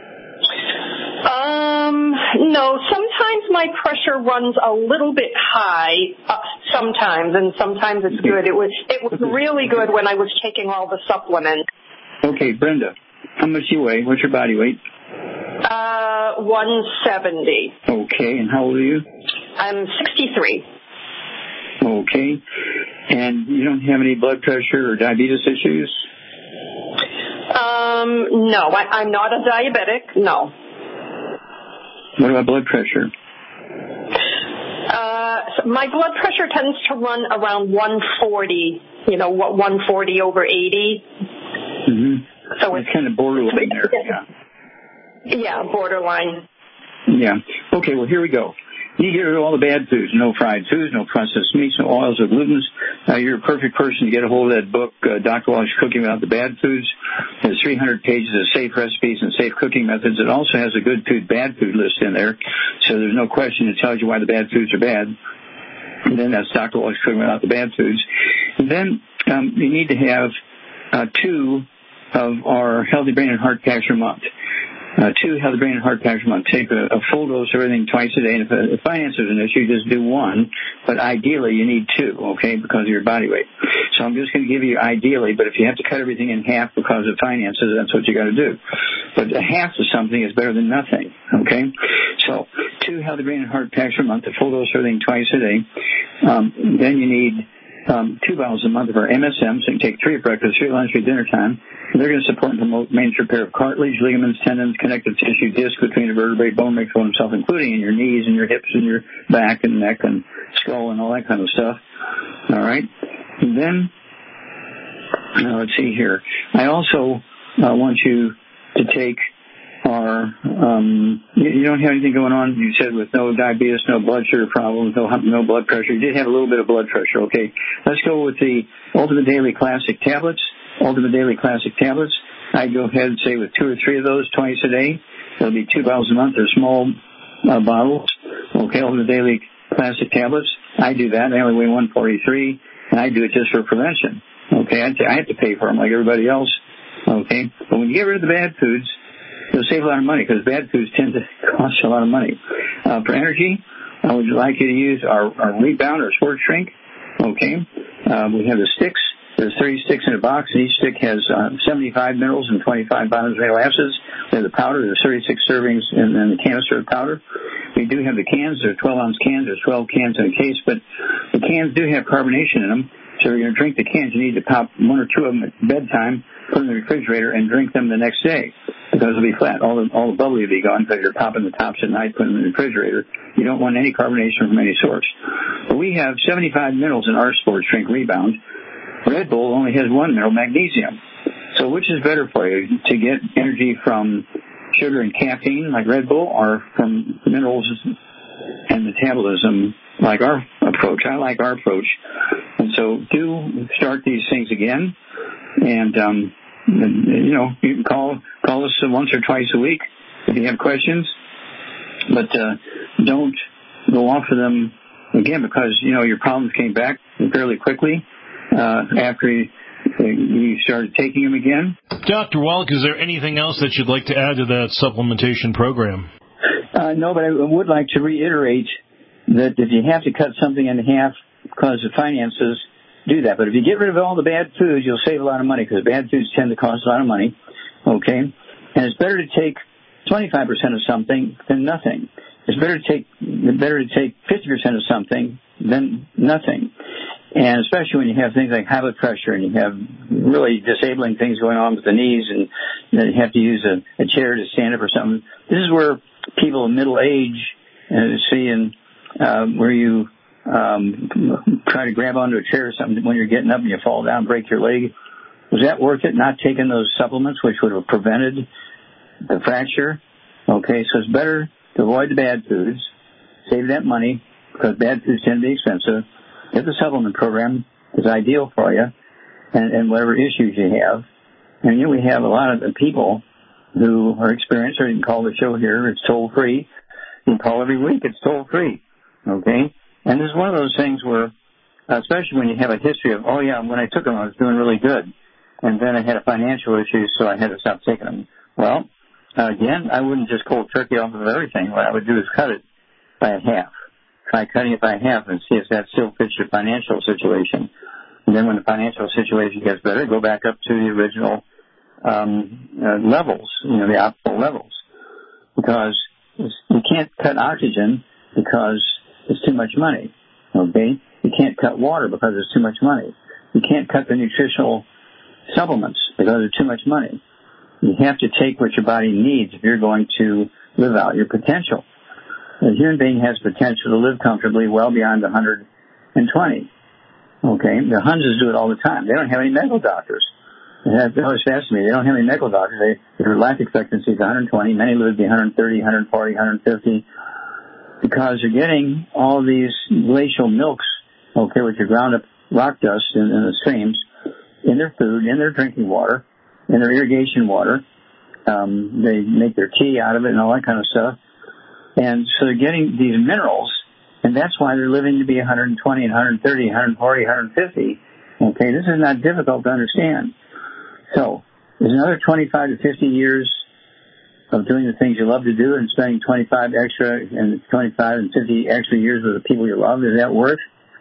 Um, no, sometimes my pressure runs a little bit high, uh, sometimes, and sometimes it's good. It was, it was really good when I was taking all the supplements. Okay, Brenda, how much do you weigh? What's your body weight? Uh, one seventy. Okay, and how old are you? I'm sixty-three. Okay, and you don't have any blood pressure or diabetes issues? Um, no, I, I'm not a diabetic, no. What about blood pressure? Uh, so my blood pressure tends to run around one forty, you know, one forty over eighty. Mm-hmm. So it's, it's kind of borderline there, yeah. Yeah, borderline. Yeah. Okay, well, here we go. You get rid of all the bad foods, no fried foods, no processed meats, no oils or glutens. Uh, you're a perfect person to get a hold of that book, uh, Doctor Wallach's Cooking Without the Bad Foods. It has three hundred pages of safe recipes and safe cooking methods. It also has a good food, bad food list in there, so there's no question. It tells you why the bad foods are bad. And then that's Doctor Wallach's Cooking Without the Bad Foods. And then um, you need to have uh, two of our Healthy Brain and Heart Packs per month. Uh, two Healthy Brain and Heart Packs per month. Take a, a full dose of everything twice a day. And if, if finance is an issue, just do one. But ideally, you need two, okay, because of your body weight. So I'm just going to give you ideally, but if you have to cut everything in half because of finances, that's what you got to do. But a half of something is better than nothing, okay? So two Healthy Brain and Heart Packs per month, a full dose of everything twice a day. Um, then you need Um, two bottles a month of our M S M, so you can take three at breakfast, three at lunch, three at dinner time. And they're going to support and promote maintenance repair of cartilage, ligaments, tendons, connective tissue, disc between the vertebrae, bone mixture himself, including in your knees and your hips and your back and neck and skull and all that kind of stuff. All right. And then, now let's see here. I also uh, want you to take our, um, you, you don't have anything going on, you said, with no diabetes, no blood sugar problems, no no blood pressure. You did have a little bit of blood pressure, okay. Let's go with the Ultimate Daily Classic tablets. Ultimate Daily Classic tablets. I'd go ahead and say with two or three of those twice a day. That'll be two bottles a month. They're small uh, bottles. Okay, Ultimate Daily Classic tablets. I do that. I only weigh one forty-three, and I do it just for prevention. Okay, I, I have to pay for them like everybody else. Okay, but when you get rid of the bad foods, you'll save a lot of money because bad foods tend to cost a lot of money. Uh, for energy, I would like you to use our, our Rebound or Sports Drink. Okay, uh, we have the sticks. There's thirty sticks in a box, and each stick has uh, seventy-five minerals and twenty-five vitamins and amino acids. We have the powder. There's thirty-six servings in, in the canister of powder. We do have the cans. There's twelve ounce cans. There's twelve cans in a case, but the cans do have carbonation in them. So if you're going to drink the cans, you need to pop one or two of them at bedtime, put them in the refrigerator, and drink them the next day because it'll be flat. All the, all the bubbly will be gone because you're popping the tops at night, putting them in the refrigerator. You don't want any carbonation from any source. But we have seventy-five minerals in our Sports Drink Rebound. Red Bull only has one mineral, magnesium. So which is better for you, to get energy from sugar and caffeine, like Red Bull, or from minerals and metabolism, like our approach. I like our approach. And so do start these things again. And, um, and, you know, you can call, call us once or twice a week if you have questions. But uh, don't go off of them again because, you know, your problems came back fairly quickly uh, after you, you started taking them again. Doctor Wallach, is there anything else that you'd like to add to that supplementation program? Uh, no, but I would like to reiterate that if you have to cut something in half because of finances, do that. But if you get rid of all the bad foods, you'll save a lot of money because bad foods tend to cost a lot of money, okay? And it's better to take twenty-five percent of something than nothing. It's better to take better to take fifty percent of something than nothing. And especially when you have things like high blood pressure and you have really disabling things going on with the knees and you know, you have to use a, a chair to stand up or something. This is where people of middle age uh, see and uh, where you um, try to grab onto a chair or something when you're getting up and you fall down and break your leg. Was that worth it, not taking those supplements which would have prevented the fracture? Okay, so it's better to avoid the bad foods, save that money because bad foods tend to be expensive. If the supplement program is ideal for you and, and whatever issues you have. And, you know, we have a lot of people who are experienced, or you can call the show here. It's toll-free. You can call every week. It's toll-free. Okay? And this is one of those things where, especially when you have a history of, oh, yeah, when I took them, I was doing really good. And then I had a financial issue, so I had to stop taking them. Well, uh, again, I wouldn't just cold turkey off of everything. What I would do is cut it by a half. Try cutting it by half and see if that still fits your financial situation. And then when the financial situation gets better, go back up to the original um, uh, levels, you know, the optimal levels. Because you can't cut oxygen because it's too much money, okay? You can't cut water because it's too much money. You can't cut the nutritional supplements because it's too much money. You have to take what your body needs if you're going to live out your potential. A human being has potential to live comfortably well beyond one hundred twenty. Okay? The Hunzes do it all the time. They don't have any medical doctors. That always fascinates me. They don't have any medical doctors. They, their life expectancy is one hundred twenty. Many live to be one hundred thirty, one hundred forty, one hundred fifty because they're getting all these glacial milks, okay, which are ground up rock dust in, in the streams, in their food, in their drinking water, in their irrigation water. Um, they make their tea out of it and all that kind of stuff. And so they're getting these minerals, and that's why they're living to be one hundred twenty, one hundred thirty, one hundred forty, one hundred fifty. Okay, this is not difficult to understand. So there's another twenty-five to fifty years of doing the things you love to do and spending twenty-five extra and twenty-five and fifty extra years with the people you love. Is that worth?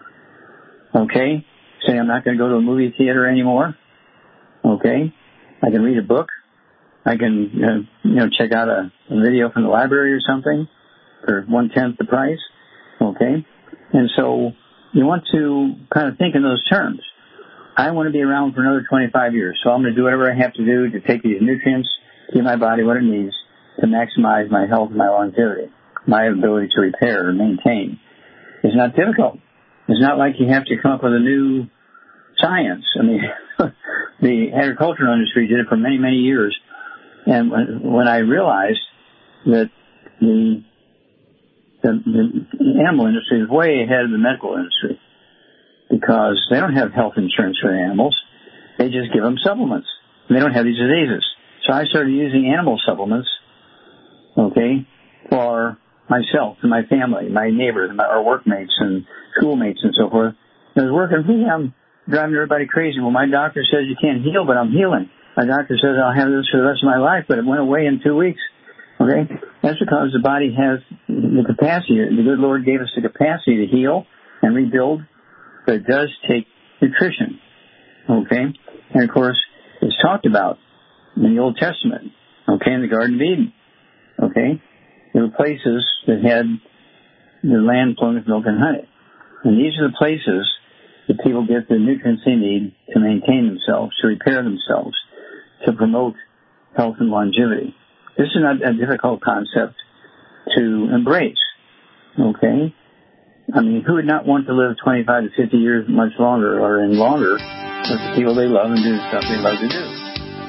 Okay, say I'm not going to go to a movie theater anymore. Okay, I can read a book. I can, uh, you know, check out a, a video from the library or something for one-tenth the price, okay? And so you want to kind of think in those terms. I want to be around for another twenty-five years, so I'm going to do whatever I have to do to take these nutrients, give my body what it needs to maximize my health and my longevity, my ability to repair and maintain. It's not difficult. It's not like you have to come up with a new science. I mean, the agricultural industry did it for many, many years. And when, when I realized that the, the, the animal industry is way ahead of the medical industry because they don't have health insurance for the animals. They just give them supplements. And they don't have these diseases. So I started using animal supplements, okay, for myself and my family, my neighbors, my, our workmates and schoolmates and so forth. I was working for them, driving everybody crazy. Well, my doctor says you can't heal, but I'm healing. My doctor says I'll have this for the rest of my life, but it went away in two weeks. Okay? That's because the body has the capacity. The good Lord gave us the capacity to heal and rebuild, but it does take nutrition. Okay? And of course, it's talked about in the Old Testament. Okay? In the Garden of Eden. Okay? There were places that had the land flowing with milk and honey. And these are the places that people get the nutrients they need to maintain themselves, to repair themselves, to promote health and longevity. This is not a difficult concept to embrace, okay? I mean, who would not want to live twenty-five to fifty years much longer or in longer with the people they love and do the stuff they love to do?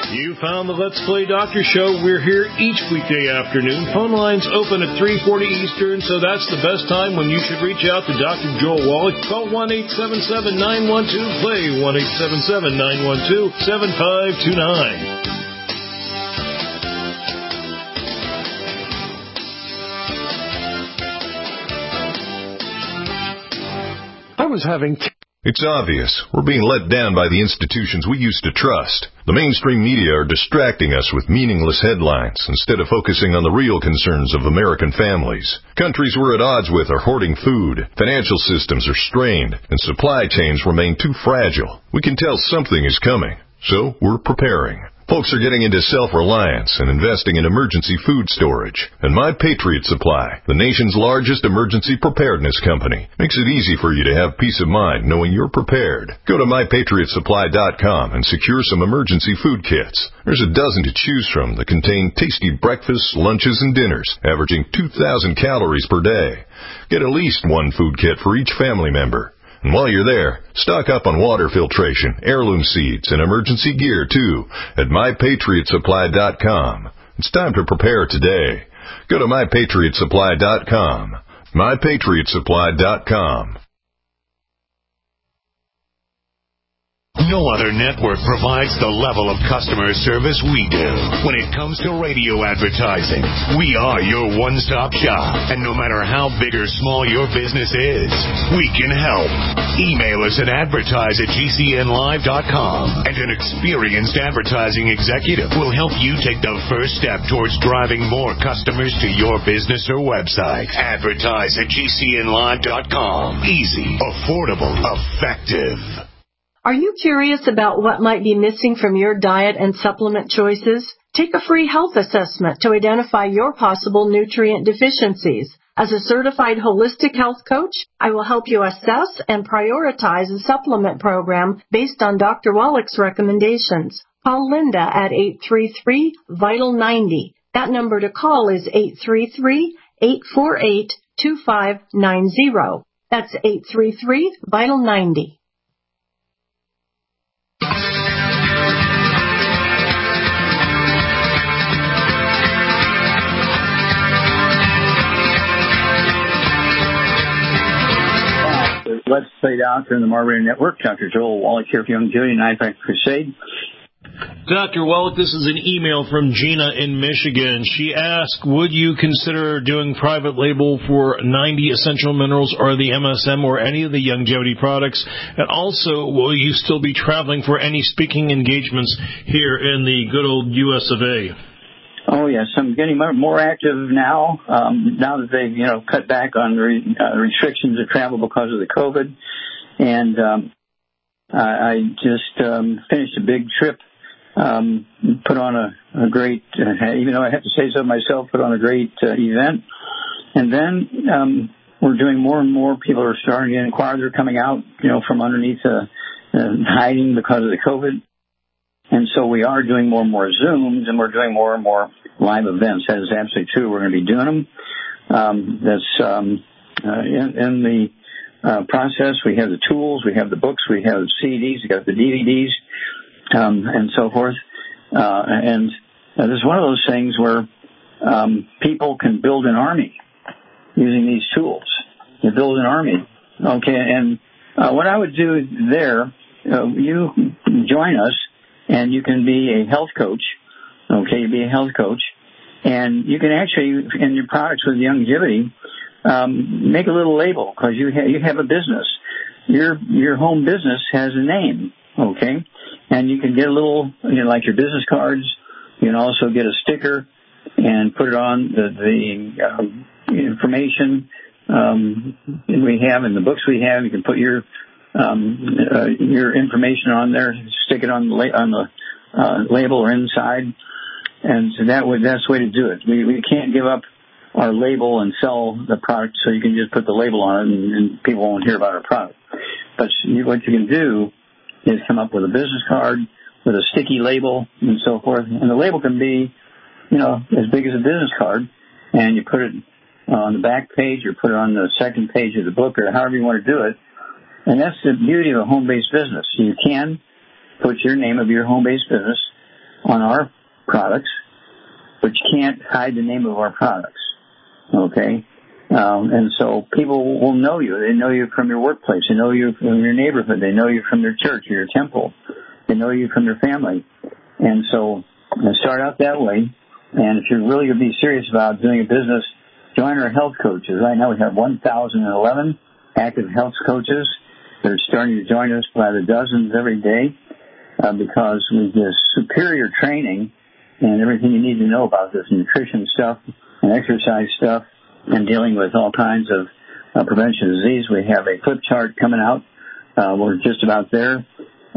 You found the Let's Play Doctor Show. We're here each weekday afternoon. Phone lines open at three forty Eastern, so that's the best time when you should reach out to Doctor Joel Wallach. Call one eight seven seven, nine one two, play, one eight seven seven, nine one two, seven five two nine. I was having... T- It's obvious. We're being let down by the institutions we used to trust. The mainstream media are distracting us with meaningless headlines instead of focusing on the real concerns of American families. Countries we're at odds with are hoarding food, financial systems are strained, and supply chains remain too fragile. We can tell something is coming, so we're preparing. Folks are getting into self-reliance and investing in emergency food storage. And My Patriot Supply, the nation's largest emergency preparedness company, makes it easy for you to have peace of mind knowing you're prepared. Go to my patriot supply dot com and secure some emergency food kits. There's a dozen to choose from that contain tasty breakfasts, lunches, and dinners, averaging two thousand calories per day. Get at least one food kit for each family member. And while you're there, stock up on water filtration, heirloom seeds, and emergency gear, too, at my patriot supply dot com. It's time to prepare today. Go to my patriot supply dot com. my patriot supply dot com. No other network provides the level of customer service we do. When it comes to radio advertising, we are your one-stop shop. And no matter how big or small your business is, we can help. Email us at advertise at G C N live dot com, and an experienced advertising executive will help you take the first step towards driving more customers to your business or website. Advertise at G C N live dot com. Easy, affordable, effective. Are you curious about what might be missing from your diet and supplement choices? Take a free health assessment to identify your possible nutrient deficiencies. As a certified holistic health coach, I will help you assess and prioritize a supplement program based on Doctor Wallach's recommendations. Call Linda at eight three three, vital ninety. That number to call is eight three three, eight four eight, two five nine zero. That's eight three three, vital ninety. Let's Play Doctor in the Marbury Network. Doctor Joel Wallach here for Young Judy and I Fact Crusade. Doctor Wallach, this is an email from Gina in Michigan. She asked, would you consider doing private label for ninety Essential Minerals or the M S M or any of the Youngevity products? And also, will you still be traveling for any speaking engagements here in the good old U S of A? Oh, yes. I'm getting more active now, um, now that they've, you know, cut back on re- uh, restrictions of travel because of the COVID. And um, I, I just um, finished a big trip, um, put on a, a great, uh, even though I have to say so myself, put on a great uh, event. And then um, we're doing more and more. People are starting to inquire. They're coming out, you know, from underneath uh, uh, hiding because of the COVID. And so we are doing more and more Zooms, and we're doing more and more live events. That is absolutely true. We're going to be doing them. Um, that's um, uh, in, in the uh, process. We have the tools, we have the books, we have the C Ds, we got the D V Ds, um, and so forth. Uh, and uh, this is one of those things where um, people can build an army using these tools. You build an army, okay? And uh, what I would do there, uh, you join us. And you can be a health coach, okay, you be a health coach, and you can actually, in your products with Youngevity, um, make a little label, because you, ha- you have a business. Your your home business has a name, okay, and you can get a little, you know, like your business cards. You can also get a sticker and put it on the, the um, information um, we have in the books we have. You can put your Um, uh, your information on there, stick it on the, la- on the uh, label or inside, and so that would that's the way to do it. We we can't give up our label and sell the product, so you can just put the label on it, and, and people won't hear about our product. But you, what you can do is come up with a business card with a sticky label and so forth, and the label can be, you know, as big as a business card, and you put it on the back page or put it on the second page of the book or however you want to do it. And that's the beauty of a home-based business. You can put your name of your home-based business on our products, but you can't hide the name of our products. Okay? Um, and so people will know you. They know you from your workplace. They know you from your neighborhood. They know you from your church or your temple. They know you from your family. And so start out that way. And if you're really going to be serious about doing a business, join our health coaches. Right now we have one thousand eleven active health coaches. They're starting to join us by the dozens every day uh, because we give superior training and everything you need to know about this nutrition stuff and exercise stuff and dealing with all kinds of uh, prevention of disease. We have a flip chart coming out. Uh, we're just about there.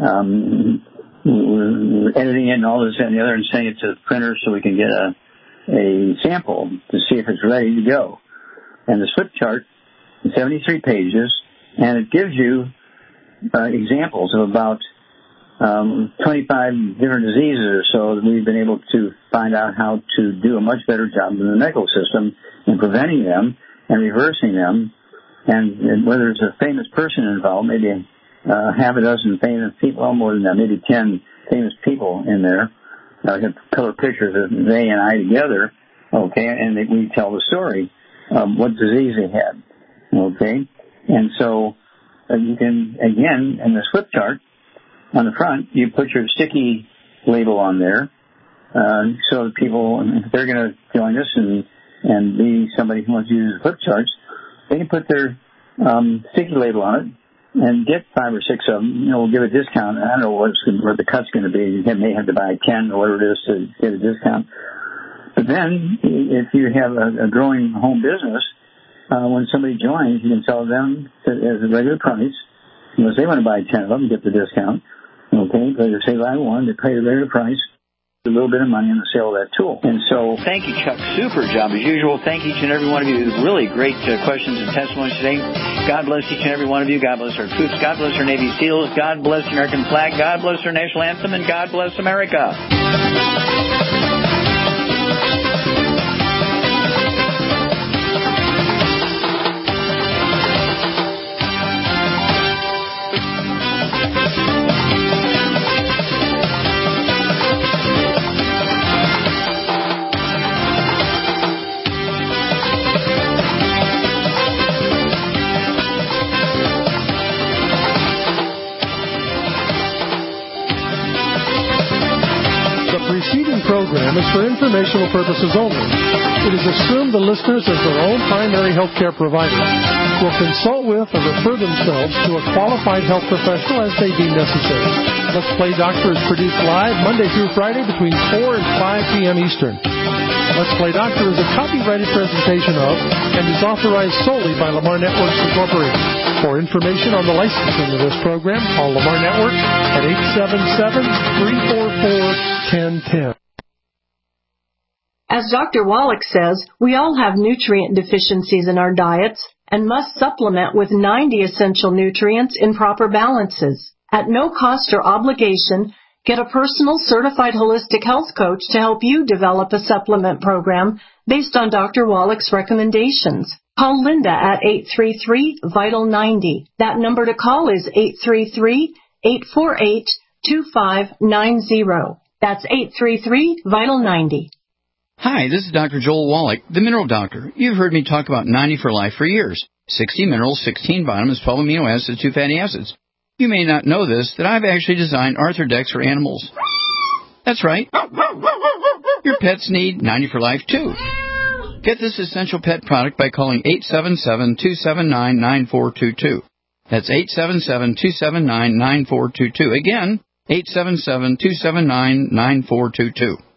Um, we're editing it and all this and the other and sending it to the printer so we can get a, a sample to see if it's ready to go. And the flip chart is seventy-three pages, and it gives you uh, examples of about um, twenty-five different diseases or so that we've been able to find out how to do a much better job in the medical system in preventing them and reversing them. And, and whether there's a famous person involved, maybe uh, half a dozen famous people, well, more than that, maybe ten famous people in there. I uh, have color pictures of they and I together, okay, and they, we tell the story of what disease they had, okay. And so uh, you can, again, in the flip chart on the front, you put your sticky label on there uh, so that people, if they're going to join us and, and be somebody who wants to use flip charts, they can put their um, sticky label on it and get five or six of them. You know, we'll give a discount. I don't know what's, what the cut's going to be. You may have to buy ten or whatever it is to get a discount. But then, if you have a, a growing home business, uh, when somebody joins, you can sell them to, as a regular price. Unless they want to buy ten of them, get the discount. Okay, but if they buy one, they pay the regular price, a little bit of money on the sale of that tool. And so, thank you, Chuck. Super job as usual. Thank each and every one of you. Really great uh, questions and testimonies today. God bless each and every one of you. God bless our troops. God bless our Navy SEALs. God bless the American flag. God bless our national anthem. And God bless America. Program is for informational purposes only. It is assumed the listeners, as their own primary health care provider, will consult with or refer themselves to a qualified health professional as they deem necessary. Let's Play Doctor is produced live Monday through Friday between four and five p.m. Eastern. Let's Play Doctor is a copyrighted presentation of and is authorized solely by Lamar Networks Incorporated. For information on the licensing of this program, call Lamar Network at eight seven seven, three four four, one zero one zero. As Doctor Wallach says, we all have nutrient deficiencies in our diets and must supplement with ninety essential nutrients in proper balances. At no cost or obligation, get a personal certified holistic health coach to help you develop a supplement program based on Doctor Wallach's recommendations. Call Linda at eight three three, vital ninety. That number to call is eight three three, eight four eight, two five nine zero. That's eight three three, vital ninety. Hi, this is Doctor Joel Wallach, the Mineral Doctor. You've heard me talk about ninety for Life for years. sixty minerals, sixteen vitamins, twelve amino acids, two fatty acids. You may not know this, that I've actually designed Arthrodex for animals. That's right. Your pets need ninety for Life, too. Get this essential pet product by calling eight seven seven, two seven nine, nine four two two. That's eight seven seven, two seven nine, nine four two two. Again, eight seven seven, two seven nine, nine four two two.